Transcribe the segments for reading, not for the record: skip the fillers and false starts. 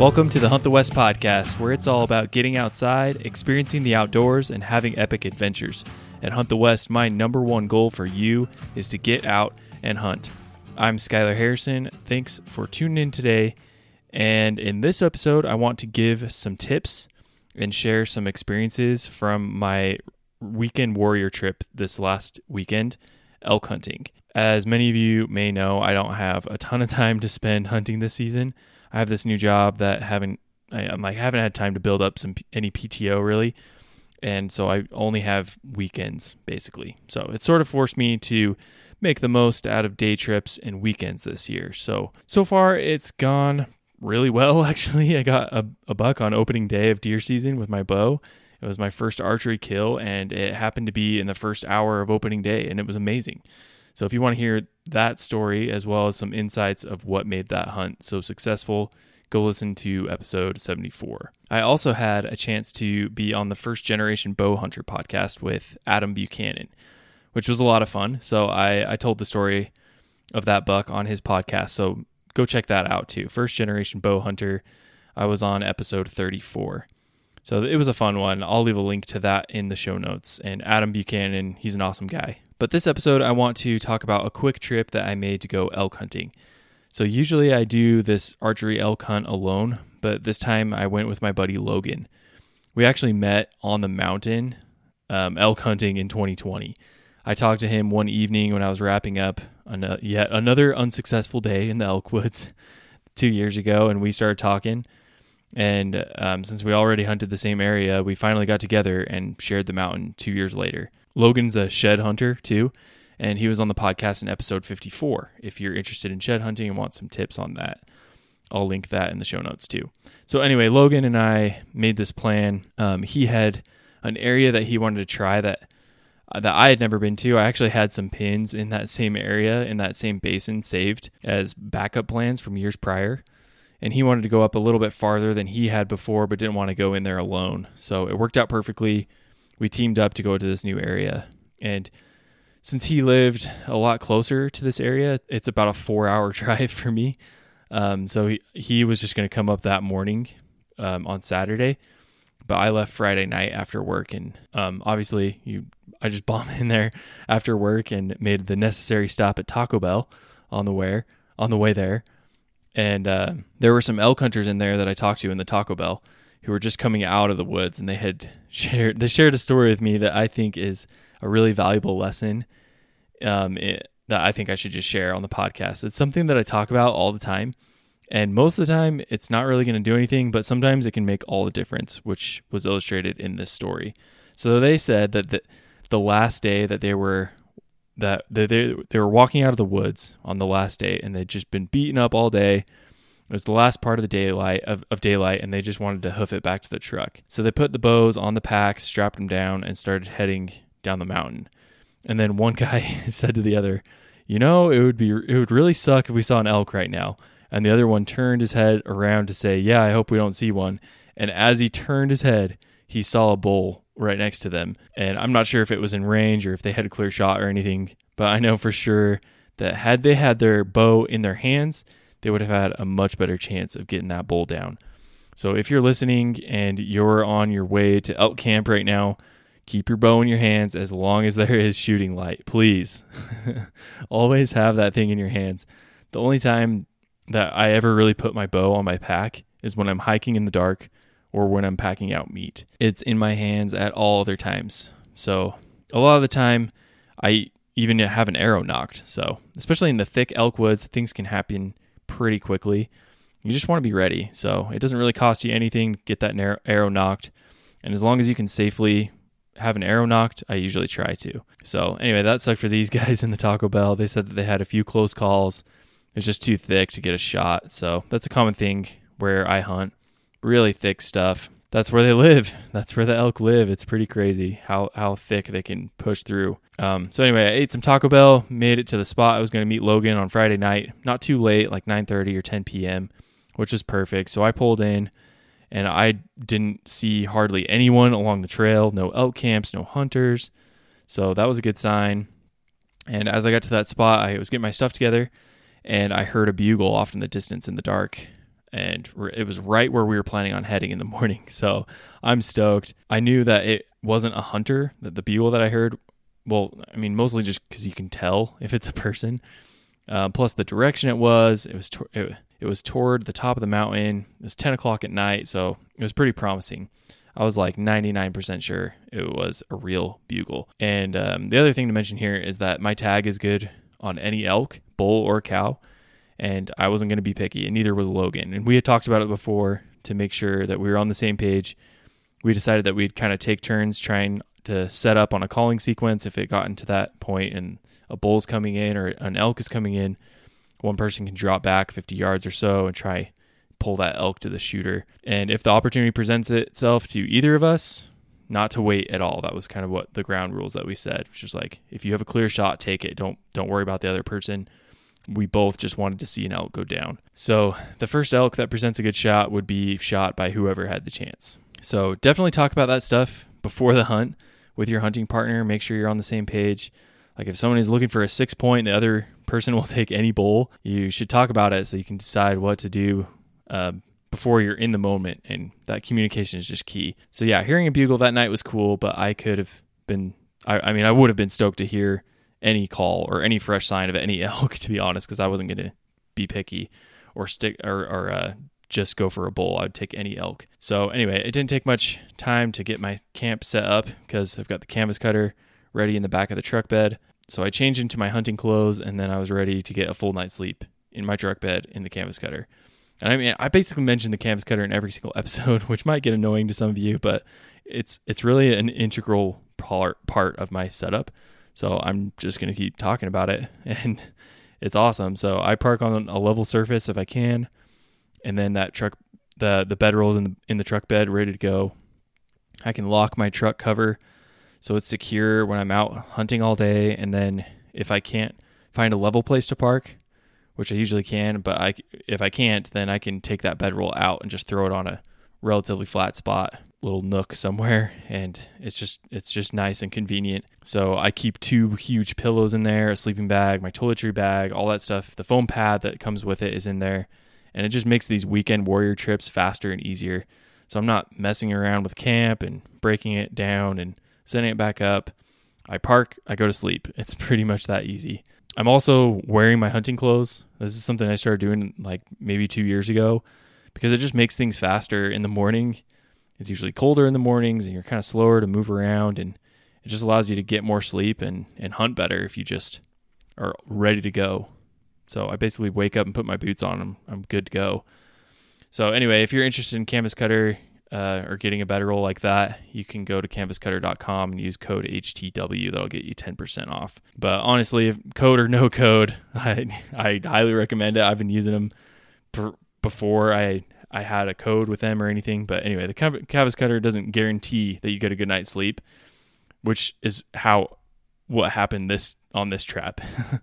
Welcome to the Hunt the West podcast, where it's all about getting outside, experiencing the outdoors, and having epic adventures. At Hunt the West, my number one goal for you is to get out and hunt. I'm Skylar Harrison. Thanks for tuning in today. And in this episode, I want to give some tips and share some experiences from my weekend warrior trip this last weekend, elk hunting. As many of you may know, I don't have a ton of time to spend hunting this season. I have this new job that I haven't had time to build up any PTO really, and so I only have weekends basically. So it sort of forced me to make the most out of day trips and weekends this year. So far it's gone really well actually. I got a buck on opening day of deer season with my bow. It was my first archery kill, and it happened to be in the first hour of opening day, and it was amazing. So if you want to hear that story as well as some insights of what made that hunt so successful, go listen to episode 74. I also had a chance to be on the First Generation Bow Hunter podcast with Adam Buchanan, which was a lot of fun. So I told the story of that buck on his podcast. So go check that out too. First Generation Bow Hunter. I was on episode 34. So it was a fun one. I'll leave a link to that in the show notes. And Adam Buchanan, he's an awesome guy. But this episode, I want to talk about a quick trip that I made to go elk hunting. So usually I do this archery elk hunt alone, but this time I went with my buddy Logan. We actually met on the mountain elk hunting in 2020. I talked to him one evening when I was wrapping up yet another unsuccessful day in the elk woods 2 years ago, and we started talking. And since we already hunted the same area, we finally got together and shared the mountain 2 years later. Logan's a shed hunter too, and he was on the podcast in episode 54. If you're interested in shed hunting and want some tips on that, I'll link that in the show notes too. So anyway, Logan and I made this plan. He had an area that he wanted to try that I had never been to. I actually had some pins in that same area, in that same basin, saved as backup plans from years prior. And he wanted to go up a little bit farther than he had before, but didn't want to go in there alone. So it worked out perfectly. We teamed up to go to this new area. And since he lived a lot closer to this area, it's about a 4-hour drive for me. So he was just going to come up that morning on Saturday. But I left Friday night after work. And obviously, I just bombed in there after work and made the necessary stop at Taco Bell on the way there. And there were some elk hunters in there that I talked to in the Taco Bell who were just coming out of the woods, and they shared a story with me that I think is a really valuable lesson that I think I should just share on the podcast. It's something that I talk about all the time, and most of the time it's not really going to do anything, but sometimes it can make all the difference, which was illustrated in this story. So they said that the last day that they were walking out of the woods on the last day, and they'd just been beaten up all day. It was the last part of the daylight, and they just wanted to hoof it back to the truck. So they put the bows on the packs, strapped them down, and started heading down the mountain. And then one guy said to the other, it would really suck if we saw an elk right now. And the other one turned his head around to say, yeah, I hope we don't see one. And as he turned his head, he saw a bull right next to them. And I'm not sure if it was in range or if they had a clear shot or anything, but I know for sure that had they had their bow in their hands, they would have had a much better chance of getting that bull down. So if you're listening and you're on your way to elk camp right now, keep your bow in your hands as long as there is shooting light, please. Always have that thing in your hands. The only time that I ever really put my bow on my pack is when I'm hiking in the dark or when I'm packing out meat. It's in my hands at all other times. So a lot of the time, I even have an arrow knocked. So especially in the thick elk woods, things can happen pretty quickly. You just want to be ready. So it doesn't really cost you anything to get that arrow knocked. And as long as you can safely have an arrow knocked, I usually try to. So anyway, that sucked for these guys in the Taco Bell. They said that they had a few close calls. It was just too thick to get a shot. So that's a common thing where I hunt. Really thick stuff. That's where they live. That's where the elk live. It's pretty crazy how thick they can push through. So anyway, I ate some Taco Bell, made it to the spot. I was going to meet Logan on Friday night, not too late, like 9:30 or 10 p.m., which was perfect. So I pulled in, and I didn't see hardly anyone along the trail. No elk camps, no hunters. So that was a good sign. And as I got to that spot, I was getting my stuff together, and I heard a bugle off in the distance in the dark. and it was right where we were planning on heading in the morning. So I'm stoked. I knew that it wasn't a hunter, that the bugle that I heard, well, I mean, mostly just because you can tell if it's a person. Plus the direction it was toward the top of the mountain. It was 10 o'clock at night, so it was pretty promising. I was like 99% sure it was a real bugle. And the other thing to mention here is that my tag is good on any elk, bull or cow, and I wasn't going to be picky, and neither was Logan. And we had talked about it before to make sure that we were on the same page. We decided that we'd kind of take turns trying to set up on a calling sequence if it got into that point and a bull's coming in or an elk is coming in. One person can drop back 50 yards or so and try pull that elk to the shooter. And if the opportunity presents itself to either of us, not to wait at all. That was kind of what the ground rules that we said, which is like, if you have a clear shot, take it. Don't worry about the other person. We both just wanted to see an elk go down. So the first elk that presents a good shot would be shot by whoever had the chance. So definitely talk about that stuff before the hunt with your hunting partner. Make sure you're on the same page. Like if someone is looking for a 6 point, the other person will take any bull. You should talk about it so you can decide what to do before you're in the moment, and that communication is just key. So yeah, hearing a bugle that night was cool, but I could have been, I would have been stoked to hear any call or any fresh sign of any elk, to be honest, because I wasn't going to be picky or stick or just go for a bull. I'd take any elk. So anyway, it didn't take much time to get my camp set up because I've got the canvas cutter ready in the back of the truck bed. So I changed into my hunting clothes, and then I was ready to get a full night's sleep in my truck bed in the canvas cutter. And I mean, I basically mentioned the canvas cutter in every single episode, which might get annoying to some of you, but it's really an integral part of my setup. So I'm just going to keep talking about it, and it's awesome. So I park on a level surface if I can, and then that truck, the bedrolls in the truck bed ready to go. I can lock my truck cover so it's secure when I'm out hunting all day. And then if I can't find a level place to park, which I usually can, but if I can't, then I can take that bedroll out and just throw it on a relatively flat spot, little nook somewhere, and it's just nice and convenient. So I keep 2 huge pillows in there, a sleeping bag, my toiletry bag, all that stuff. The foam pad that comes with it is in there, and it just makes these weekend warrior trips faster and easier. So I'm not messing around with camp and breaking it down and setting it back up. I park, I go to sleep. It's pretty much that easy. I'm also wearing my hunting clothes. This is something I started doing like maybe 2 years ago because it just makes things faster in the morning. It's usually colder in the mornings and you're kind of slower to move around, and it just allows you to get more sleep and hunt better if you just are ready to go. So I basically wake up and put my boots on and I'm good to go. So anyway, if you're interested in canvas cutter or getting a bedroll like that, you can go to canvascutter.com and use code HTW. That'll get you 10% off. But honestly, if code or no code, I highly recommend it. I've been using them before I had a code with them or anything. But anyway, the canvas cutter doesn't guarantee that you get a good night's sleep, which is what happened on this trap.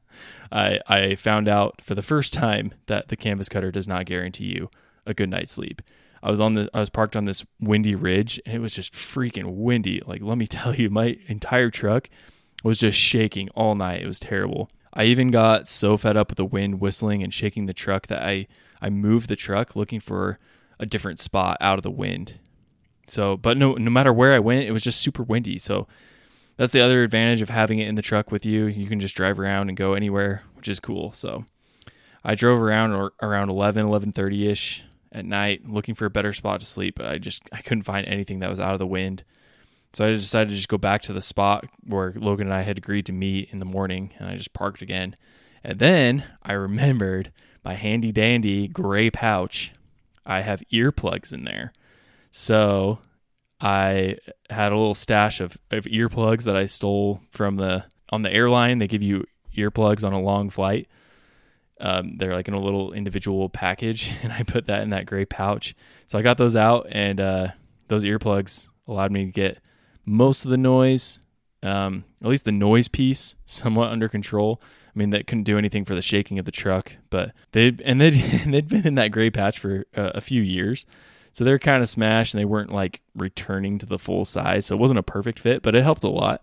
I found out for the first time that the canvas cutter does not guarantee you a good night's sleep. I was parked on this windy ridge, and it was just freaking windy. Like, let me tell you, my entire truck was just shaking all night. It was terrible. I even got so fed up with the wind whistling and shaking the truck that I moved the truck looking for a different spot out of the wind. So, but no matter where I went, it was just super windy. So that's the other advantage of having it in the truck with you. You can just drive around and go anywhere, which is cool. So I drove around 11:30ish at night looking for a better spot to sleep, but I couldn't find anything that was out of the wind. So I decided to just go back to the spot where Logan and I had agreed to meet in the morning, and I just parked again. And then I remembered my handy dandy gray pouch. I have earplugs in there. So I had a little stash of earplugs that I stole on the airline. They give you earplugs on a long flight. They're like in a little individual package, and I put that in that gray pouch. So I got those out, and those earplugs allowed me to get most of the noise, at least the noise piece, somewhat under control. I mean, that couldn't do anything for the shaking of the truck, but they'd been in that gray patch for a few years. So they're kind of smashed, and they weren't like returning to the full size. So it wasn't a perfect fit, but it helped a lot.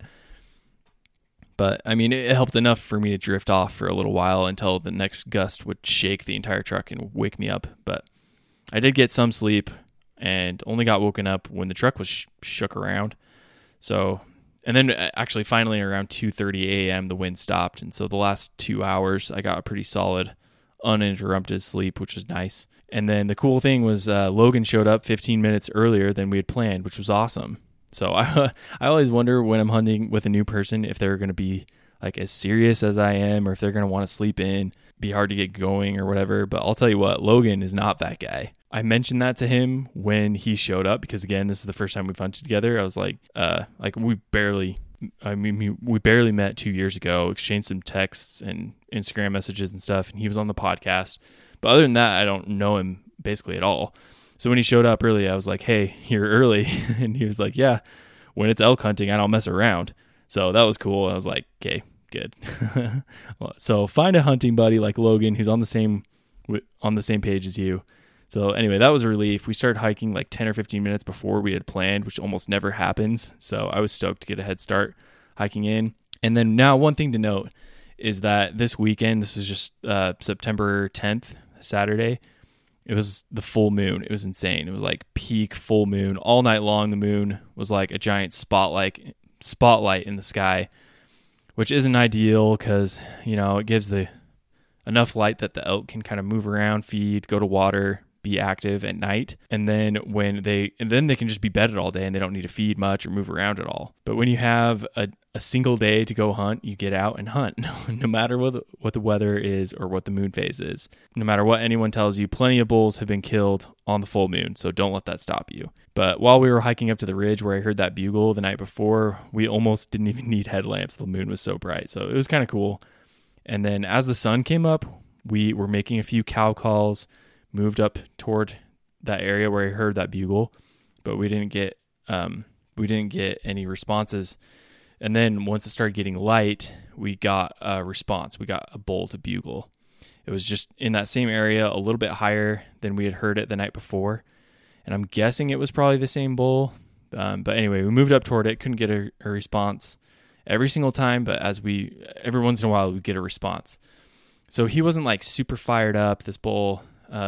But I mean, it helped enough for me to drift off for a little while until the next gust would shake the entire truck and wake me up. But I did get some sleep and only got woken up when the truck was shook around. So, and then actually finally around 2:30 a.m. the wind stopped. And so the last 2 hours I got a pretty solid uninterrupted sleep, which was nice. And then the cool thing was Logan showed up 15 minutes earlier than we had planned, which was awesome. So I always wonder when I'm hunting with a new person if they're going to be like as serious as I am, or if they're going to want to sleep in, be hard to get going or whatever. But I'll tell you what, Logan is not that guy. I mentioned that to him when he showed up because, again, this is the first time we've hunted together. I was like we barely met 2 years ago, exchanged some texts and Instagram messages and stuff, and he was on the podcast. But other than that, I don't know him basically at all. So when he showed up early, I was like, hey, you're early. And he was like, yeah, when it's elk hunting, I don't mess around. So that was cool. I was like, okay, good. So find a hunting buddy like Logan who's on the same page as you. So anyway, that was a relief. We started hiking like 10 or 15 minutes before we had planned, which almost never happens. So I was stoked to get a head start hiking in. And then now one thing to note is that this weekend, this was just September 10th, Saturday, it was the full moon. It was insane. It was like peak full moon all night long. The moon was like a giant spotlight in the sky, which isn't ideal because, it gives enough light that the elk can kind of move around, feed, go to water, be active at night. And then they can just be bedded all day and they don't need to feed much or move around at all. But when you have a single day to go hunt, you get out and hunt no matter what the weather is or what the moon phase is. No matter what anyone tells you, plenty of bulls have been killed on the full moon, so don't let that stop you. But while we were hiking up to the ridge where I heard that bugle the night before, we almost didn't even need headlamps. The moon was so bright, so it was kind of cool. And then as the sun came up, we were making a few cow calls, moved up toward that area where I heard that bugle, but we didn't get any responses. And then once it started getting light, we got a response. We got a bull to bugle. It was just in that same area, a little bit higher than we had heard it the night before. And I'm guessing it was probably the same bull. But anyway, we moved up toward it, couldn't get a response every single time, but every once in a while we'd get a response. So he wasn't like super fired up, this bull.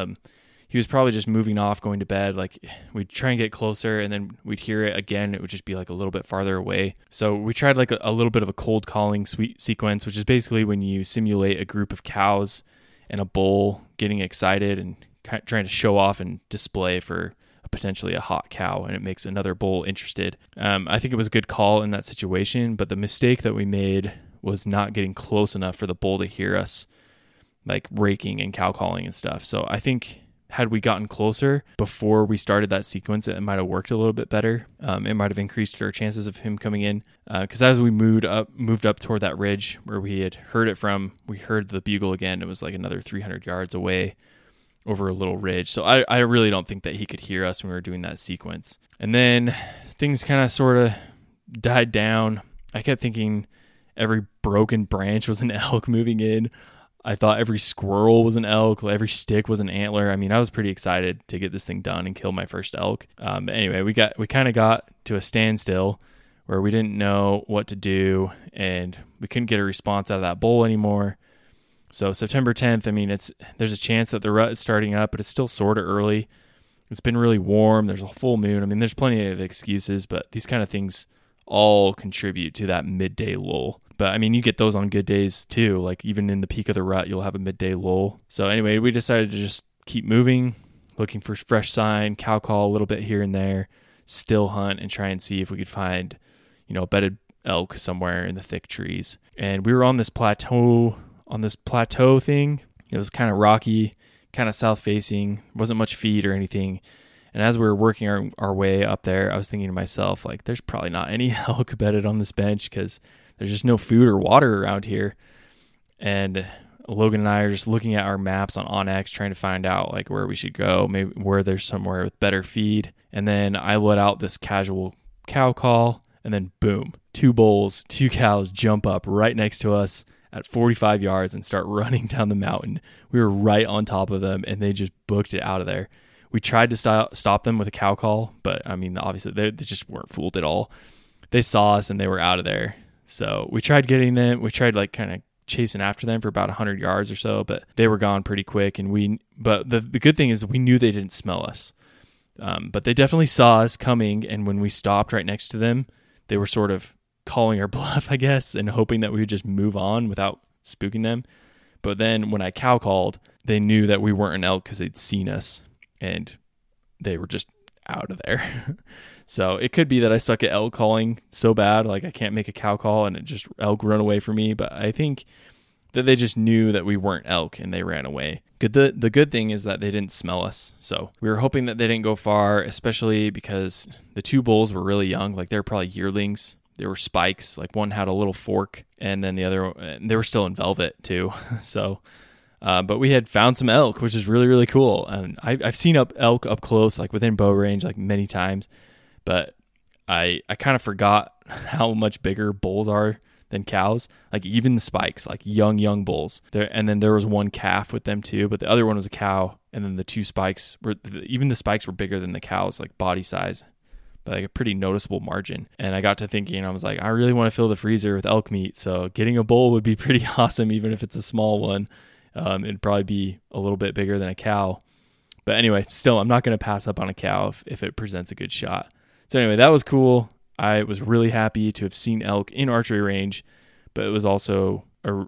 He was probably just moving off, going to bed. Like we'd try and get closer and then we'd hear it again. It would just be like a little bit farther away. So we tried like a little bit of a cold calling sequence, which is basically when you simulate a group of cows and a bull getting excited and trying to show off and display for potentially a hot cow, and it makes another bull interested. I think it was a good call in that situation, but the mistake that we made was not getting close enough for the bull to hear us like raking and cow calling and stuff. So I think had we gotten closer before we started that sequence, it might have worked a little bit better. It might have increased our chances of him coming in. Because as we moved up toward that ridge where we had heard it from, we heard the bugle again. It was like another 300 yards away over a little ridge. So I really don't think that he could hear us when we were doing that sequence. And then things kind of sort of died down. I kept thinking every broken branch was an elk moving in. I thought every squirrel was an elk, every stick was an antler. I mean, I was pretty excited to get this thing done and kill my first elk. But anyway, we kind of got to a standstill where we didn't know what to do and we couldn't get a response out of that bull anymore. So September 10th, I mean, there's a chance that the rut is starting up, but it's still sort of early. It's been really warm. There's a full moon. I mean, there's plenty of excuses, but these kind of things all contribute to that midday lull. But I mean, you get those on good days too. Like even in the peak of the rut, you'll have a midday lull. So anyway, we decided to just keep moving, looking for fresh sign, cow call a little bit here and there, still hunt and try and see if we could find, a bedded elk somewhere in the thick trees. And we were on this plateau thing. It was kind of rocky, kind of south facing, wasn't much feed or anything. And as we were working our way up there, I was thinking to myself, like, there's probably not any elk bedded on this bench because there's just no food or water around here. And Logan and I are just looking at our maps on onX, trying to find out like where we should go, maybe where there's somewhere with better feed. And then I let out this casual cow call, and then boom, 2 bulls, 2 cows jump up right next to us at 45 yards and start running down the mountain. We were right on top of them, and they just booked it out of there. We tried to stop them with a cow call, but I mean, obviously they just weren't fooled at all. They saw us and they were out of there. So we tried getting them. We tried like kind of chasing after them for about 100 yards or so, but they were gone pretty quick. But the good thing is we knew they didn't smell us. But they definitely saw us coming, and when we stopped right next to them, they were sort of calling our bluff, I guess, and hoping that we would just move on without spooking them. But then when I cow called, they knew that we weren't an elk because they'd seen us, and they were just out of there. So it could be that I suck at elk calling so bad, like I can't make a cow call and it just elk run away from me. But I think that they just knew that we weren't elk and they ran away. The good thing is that they didn't smell us. So we were hoping that they didn't go far, especially because the two bulls were really young. Like they were probably yearlings. There were spikes. Like one had a little fork, and then the other, they were still in velvet too. So, but we had found some elk, which is really, really cool. And I've seen elk up close, like within bow range, like many times. But I kind of forgot how much bigger bulls are than cows. Like even the spikes, like young bulls. And then there was one calf with them too, but the other one was a cow. And then the two spikes even the spikes were bigger than the cows, like body size, by like a pretty noticeable margin. And I got to thinking, I was like, I really want to fill the freezer with elk meat. So getting a bull would be pretty awesome, even if it's a small one. It'd probably be a little bit bigger than a cow. But anyway, still, I'm not going to pass up on a cow if it presents a good shot. So anyway, that was cool. I was really happy to have seen elk in archery range, but I was also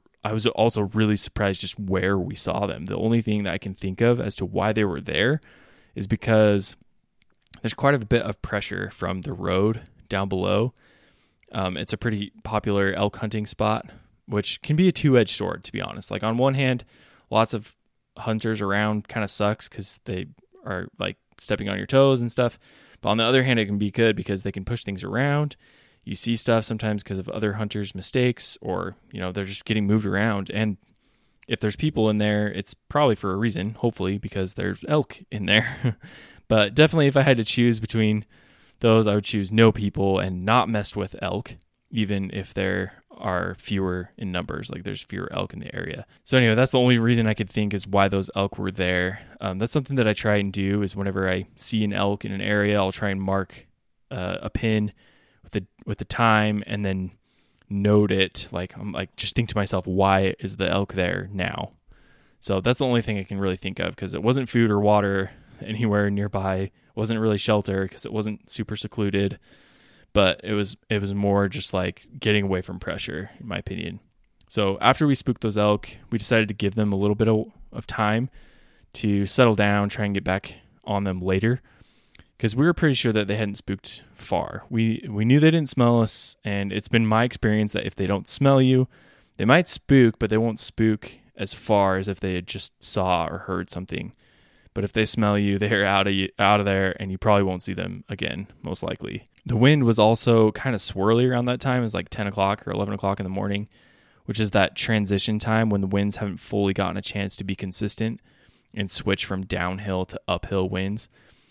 really surprised just where we saw them. The only thing that I can think of as to why they were there is because there's quite a bit of pressure from the road down below. It's a pretty popular elk hunting spot, which can be a two-edged sword, to be honest. Like on one hand, lots of hunters around kind of sucks because they are like stepping on your toes and stuff. But on the other hand, it can be good because they can push things around. You see stuff sometimes because of other hunters' mistakes, or, they're just getting moved around. And if there's people in there, it's probably for a reason, hopefully, because there's elk in there. But definitely if I had to choose between those, I would choose no people and not mess with elk, even if there are fewer in numbers, like there's fewer elk in the area. So anyway, that's the only reason I could think is why those elk were there. That's something that I try and do is whenever I see an elk in an area, I'll try and mark a pin with the time and then note it. Like I'm like, just think to myself, why is the elk there now? So that's the only thing I can really think of, because it wasn't food or water anywhere nearby. It wasn't really shelter because it wasn't super secluded. But it was more just like getting away from pressure, in my opinion. So after we spooked those elk, we decided to give them a little bit of time to settle down, try and get back on them later, because we were pretty sure that they hadn't spooked far. We knew they didn't smell us, and it's been my experience that if they don't smell you, they might spook, but they won't spook as far as if they had just saw or heard something. But if they smell you, they're out of there, and you probably won't see them again, most likely. The wind was also kind of swirly around that time. It was like 10 o'clock or 11 o'clock in the morning, which is that transition time when the winds haven't fully gotten a chance to be consistent and switch from downhill to uphill winds.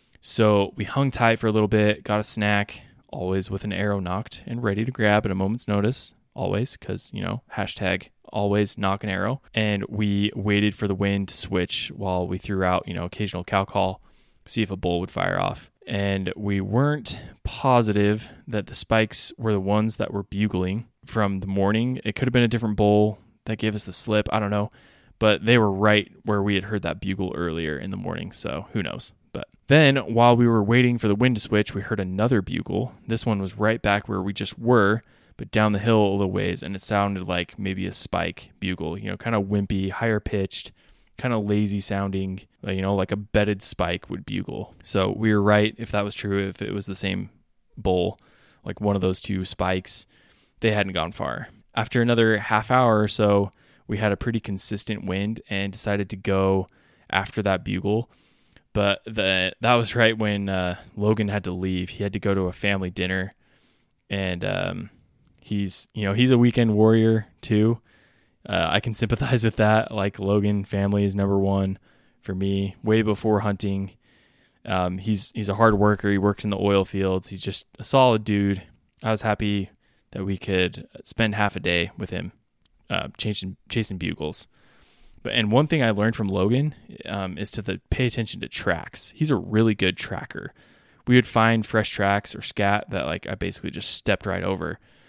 So we hung tight for a little bit, got a snack, always with an arrow nocked and ready to grab at a moment's notice, always, because, hashtag always nock an arrow. And we waited for the wind to switch while we threw out, occasional cow call, see if a bull would fire off. And we weren't positive that the spikes were the ones that were bugling from the morning. It could have been a different bull that gave us the slip. I don't know. But they were right where we had heard that bugle earlier in the morning. So who knows? But then while we were waiting for the wind to switch, we heard another bugle. This one was right back where we just were, but down the hill a little ways. And it sounded like maybe a spike bugle, kind of wimpy, higher pitched, kind of lazy sounding, like a bedded spike would bugle. So we were right if that was true, if it was the same bull, like one of those two spikes. They hadn't gone far. After another half hour or so, we had a pretty consistent wind and decided to go after that bugle. But that was right when Logan had to leave. He had to go to a family dinner, and he's a weekend warrior too. I can sympathize with that. Like Logan, family is number one for me. Way before hunting, he's a hard worker. He works in the oil fields. He's just a solid dude. I was happy that we could spend half a day with him, chasing bugles. And one thing I learned from Logan is to pay attention to tracks. He's a really good tracker. We would find fresh tracks or scat that like I basically just stepped right over.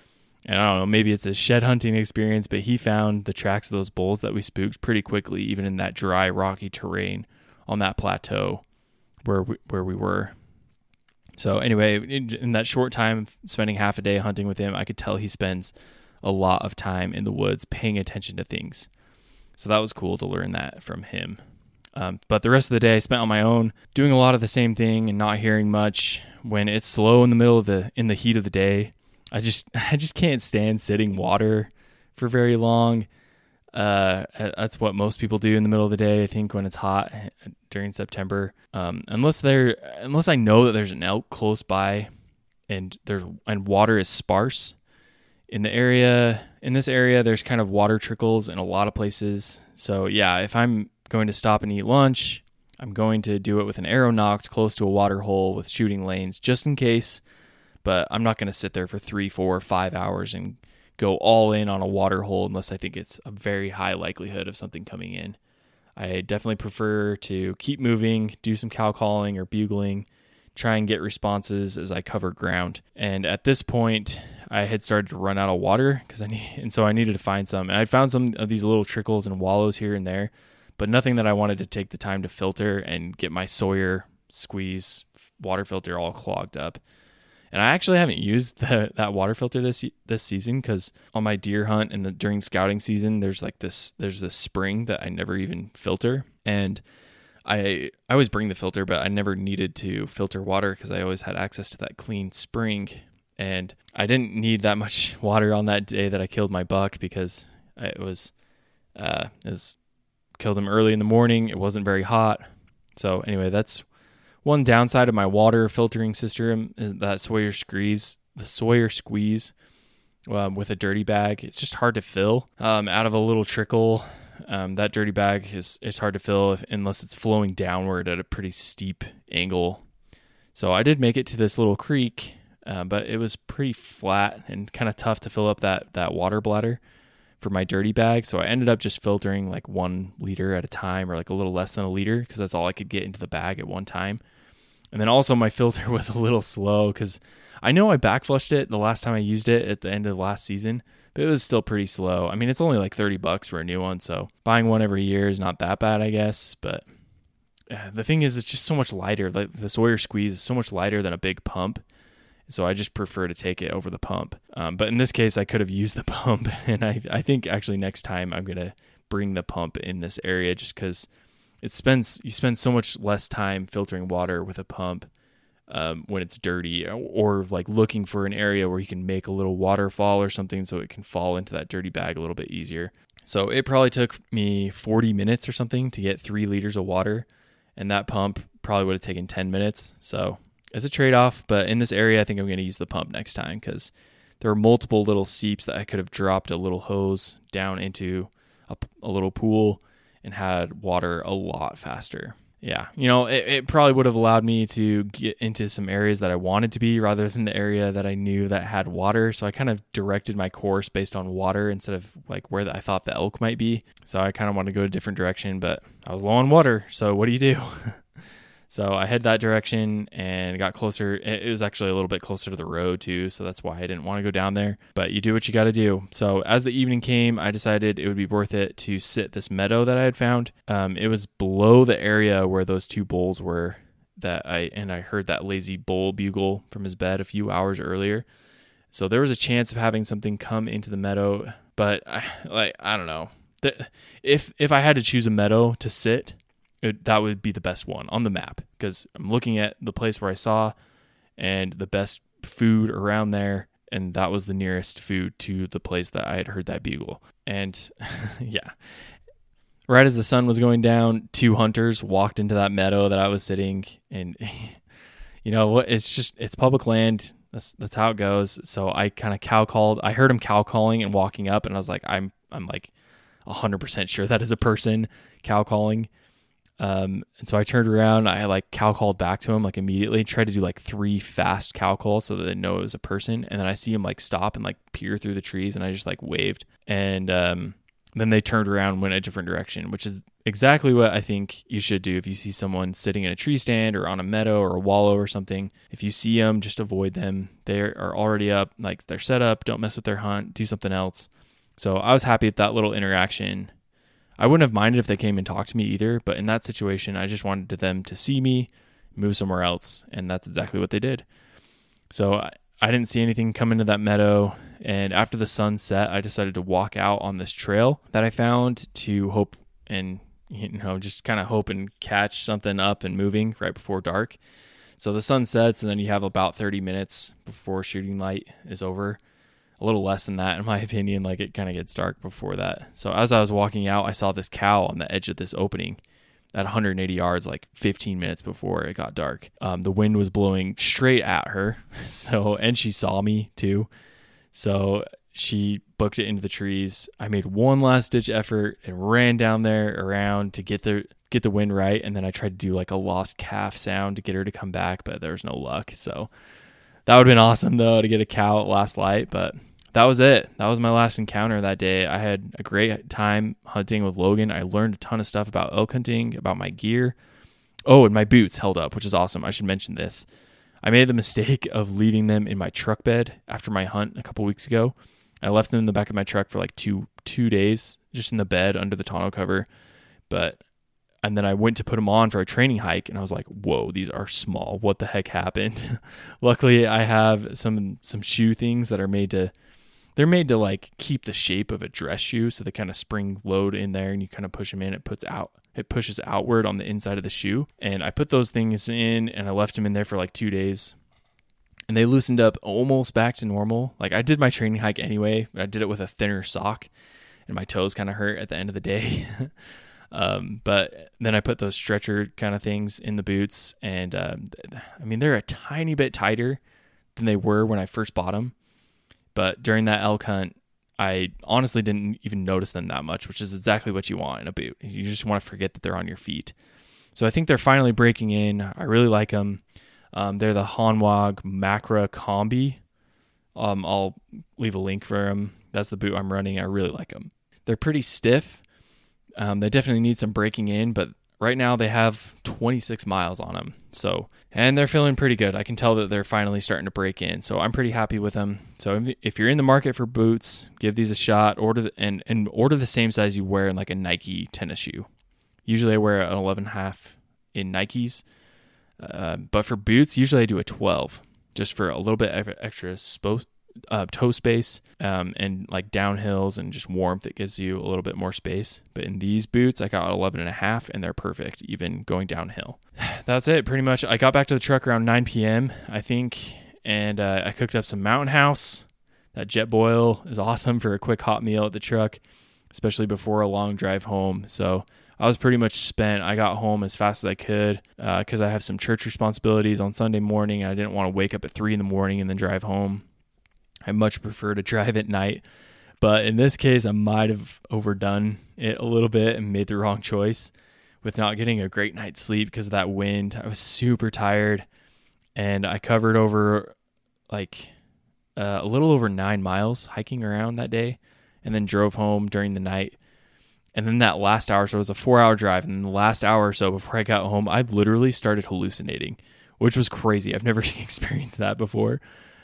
And I don't know, maybe it's a shed hunting experience, but he found the tracks of those bulls that we spooked pretty quickly, even in that dry, rocky terrain on that plateau where we were. So anyway, in that short time, spending half a day hunting with him, I could tell he spends a lot of time in the woods paying attention to things. So that was cool to learn that from him. But the rest of the day I spent on my own, doing a lot of the same thing and not hearing much. When it's slow in the heat of the day, I just can't stand sitting water for very long. That's what most people do in the middle of the day, I think, when it's hot during September. Unless I know that there's an elk close by and water is sparse in the area. In this area, there's kind of water trickles in a lot of places. So yeah, if I'm going to stop and eat lunch, I'm going to do it with an arrow nocked close to a water hole with shooting lanes just in case, but I'm not going to sit there for 3, 4, 5 hours and go all in on a water hole unless I think it's a very high likelihood of something coming in. I definitely prefer to keep moving, do some cow calling or bugling, try and get responses as I cover ground. And at this point, I had started to run out of water so I needed to find some. And I found some of these little trickles and wallows here and there, but nothing that I wanted to take the time to filter and get my Sawyer squeeze water filter all clogged up. And I actually haven't used that water filter this season because on my deer hunt and during scouting season, there's this spring that I never even filter. And I always bring the filter, but I never needed to filter water because I always had access to that clean spring. And I didn't need that much water on that day that I killed my buck because it was killed him early in the morning. It wasn't very hot. So anyway, that's one downside of my water filtering system is that Sawyer squeeze with a dirty bag. It's just hard to fill out of a little trickle. That dirty bag it's hard to fill unless it's flowing downward at a pretty steep angle. So I did make it to this little creek, but it was pretty flat and kind of tough to fill up that water bladder for my dirty bag. So I ended up just filtering like 1 liter at a time, or like a little less than a liter, because that's all I could get into the bag at one time. And then also my filter was a little slow because I know I backflushed it the last time I used it at the end of the last season, but it was still pretty slow. I mean, it's only like $30 for a new one, so buying one every year is not that bad, I guess. But the thing is, it's just so much lighter. Like the Sawyer squeeze is so much lighter than a big pump. So I just prefer to take it over the pump. But in this case, I could have used the pump. And I think actually next time I'm going to bring the pump in this area just because you spend so much less time filtering water with a pump when it's dirty, or like looking for an area where you can make a little waterfall or something so it can fall into that dirty bag a little bit easier. So it probably took me 40 minutes or something to get 3 liters of water. And that pump probably would have taken 10 minutes. So it's a trade-off, but in this area, I think I'm going to use the pump next time because there are multiple little seeps that I could have dropped a little hose down into a little pool and had water a lot faster. Yeah, it probably would have allowed me to get into some areas that I wanted to be rather than the area that I knew that had water. So I kind of directed my course based on water instead of like where I thought the elk might be. So I kind of wanted to go a different direction, but I was low on water. So what do you do? So I head that direction and got closer. It was actually a little bit closer to the road too, so that's why I didn't want to go down there. But you do what you got to do. So as the evening came, I decided it would be worth it to sit this meadow that I had found. It was below the area where those 2 bulls were I heard that lazy bull bugle from his bed a few hours earlier. So there was a chance of having something come into the meadow, but I don't know. If I had to choose a meadow to sit, that would be the best one on the map because I'm looking at the place where I saw and the best food around there, and that was the nearest food to the place that I had heard that bugle. And yeah, right as the sun was going down, 2 hunters walked into that meadow that I was sitting, and you know what? It's public land. That's how it goes. So I kind of cow called. I heard him cow calling and walking up, and I was like, I'm like 100% sure that is a person cow calling. And so I turned around, I like cow called back to him like immediately, tried to do like 3 fast cow calls so that they know it was a person. And then I see him like stop and like peer through the trees, and I just like waved. And Then they turned around and went a different direction, which is exactly what I think you should do if you see someone sitting in a tree stand or on a meadow or a wallow or something. If you see them, just avoid them. They are already up, like they're set up. Don't mess with their hunt. Do something else. So I was happy with that little interaction. I wouldn't have minded if they came and talked to me either, but in that situation, I just wanted them to see me, move somewhere else, and that's exactly what they did. So I didn't see anything come into that meadow, and after the sun set, I decided to walk out on this trail that I found to hope and, just kind of hope and catch something up and moving right before dark. So the sun sets, and then you have about 30 minutes before shooting light is over. A little less than that, in my opinion. Like, it kind of gets dark before that. So as I was walking out, I saw this cow on the edge of this opening at 180 yards, like 15 minutes before it got dark. The wind was blowing straight at her. And she saw me too. So she booked it into the trees. I made one last ditch effort and ran down there around to get the wind right. And then I tried to do like a lost calf sound to get her to come back, but there was no luck. So that would have been awesome though, to get a cow at last light, but that was it. That was my last encounter that day. I had a great time hunting with Logan. I learned a ton of stuff about elk hunting, about my gear. Oh, and my boots held up, which is awesome. I should mention this. I made the mistake of leaving them in my truck bed after my hunt a couple weeks ago. I left them in the back of my truck for like two days, just in the bed under the tonneau cover. And then I went to put them on for a training hike, and I was like, whoa, these are small. What the heck happened? Luckily, I have some shoe things that are they're made to like keep the shape of a dress shoe, so they kind of spring load in there, and you kind of push them in. It pushes outward on the inside of the shoe. And I put those things in, and I left them in there for like 2 days, and they loosened up almost back to normal. Like, I did my training hike anyway, but I did it with a thinner sock, and my toes kind of hurt at the end of the day. But then I put those stretcher kind of things in the boots, and they're a tiny bit tighter than they were when I first bought them. But during that elk hunt, I honestly didn't even notice them that much, which is exactly what you want in a boot. You just want to forget that they're on your feet. So I think they're finally breaking in. I really like them. They're the Hanwag Macra Combi. I'll leave a link for them. That's the boot I'm running. I really like them. They're pretty stiff. They definitely need some breaking in, but right now they have 26 miles on them. And they're feeling pretty good. I can tell that they're finally starting to break in. So I'm pretty happy with them. So if you're in the market for boots, give these a shot. Order the same size you wear in like a Nike tennis shoe. Usually I wear an 11.5 in Nikes. But for boots, usually I do a 12, just for a little bit extra toe space, and like downhills and just warmth. It gives you a little bit more space. But in these boots, I got 11.5, and they're perfect, even going downhill. That's it, pretty much. I got back to the truck around 9 p.m., I think, and I cooked up some Mountain House. That Jetboil is awesome for a quick hot meal at the truck, especially before a long drive home. So I was pretty much spent. I got home as fast as I could because I have some church responsibilities on Sunday morning, and I didn't want to wake up at 3 in the morning and then drive home. I much prefer to drive at night, but in this case, I might have overdone it a little bit and made the wrong choice with not getting a great night's sleep because of that wind. I was super tired, and I covered over like a little over 9 miles hiking around that day, and then drove home during the night. And then that last hour, so it was a 4-hour drive, and then the last hour or so before I got home, I literally started hallucinating, which was crazy. I've never experienced that before.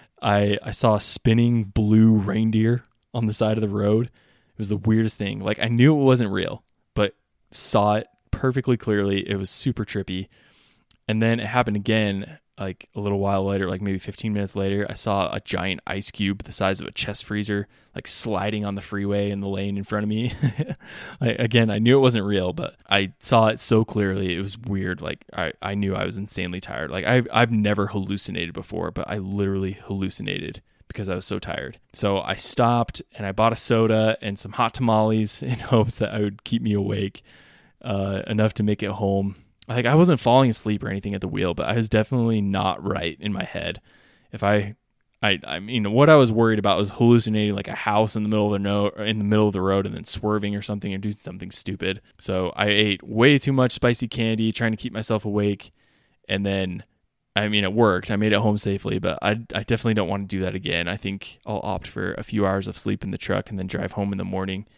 I saw a spinning blue reindeer on the side of the road. It was the weirdest thing. Like, I knew it wasn't real, but saw it perfectly clearly. It was super trippy. And then it happened again, like a little while later, like maybe 15 minutes later. I saw a giant ice cube the size of a chest freezer, like sliding on the freeway in the lane in front of me. Again, I knew it wasn't real, but I saw it so clearly. It was weird. Like, I knew I was insanely tired. Like, I've never hallucinated before, but I literally hallucinated because I was so tired. So I stopped and I bought a soda and some hot tamales in hopes that I would keep me awake enough to make it home. Like, I wasn't falling asleep or anything at the wheel, but I was definitely not right in my head. If I mean, what I was worried about was hallucinating like a house in the middle of the road and then swerving or something or doing something stupid. So I ate way too much spicy candy trying to keep myself awake, and then, I mean, it worked. I made it home safely, but I definitely don't want to do that again. I think I'll opt for a few hours of sleep in the truck and then drive home in the morning.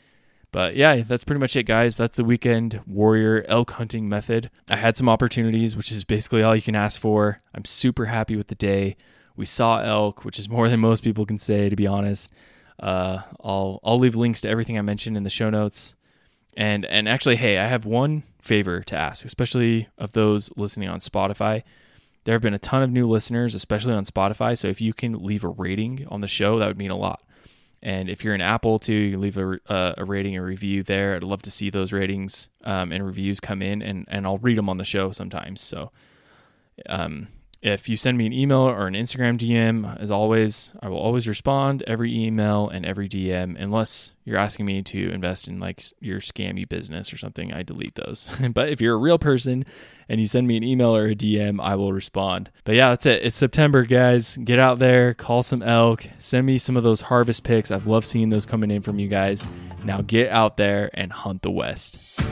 But yeah, that's pretty much it, guys. That's the Weekend Warrior elk hunting method. I had some opportunities, which is basically all you can ask for. I'm super happy with the day. We saw elk, which is more than most people can say, to be honest. I'll leave links to everything I mentioned in the show notes. And actually, hey, I have one favor to ask, especially of those listening on Spotify. There have been a ton of new listeners, especially on Spotify. So if you can leave a rating on the show, that would mean a lot. And if you're in Apple too, you can leave a rating and review there. I'd love to see those ratings and reviews come in, and I'll read them on the show sometimes. So if you send me an email or an Instagram DM, as always, I will always respond every email and every DM, unless you're asking me to invest in like your scammy business or something. I delete those. But if you're a real person and you send me an email or a DM, I will respond. But yeah, that's it. It's September, guys. Get out there, call some elk, send me some of those harvest pics. I've loved seeing those coming in from you guys. Now get out there and hunt the West.